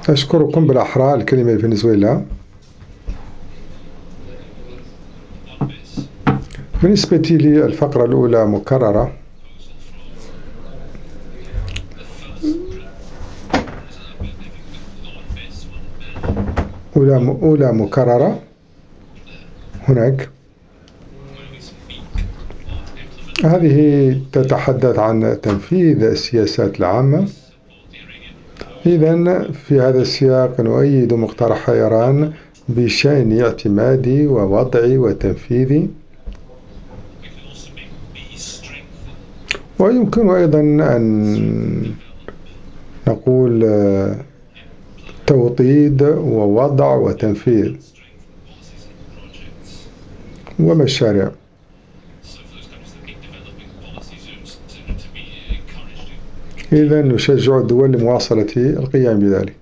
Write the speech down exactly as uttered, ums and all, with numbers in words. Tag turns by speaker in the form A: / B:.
A: أشكركم بالأحرى. الكلمة فنزويلا. بالنسبة لي الفقرة الأولى مكررة، أولى أولى مكررة هناك. هذه تتحدث عن تنفيذ السياسات العامة. إذن في هذا السياق نؤيد مقترح إيران بشأن اعتمادي ووضعي وتنفيذي. ويمكن أيضا أن نقول توطيد ووضع وتنفيذ ومشاريع. إذن نشجع الدول لمواصلة القيام بذلك.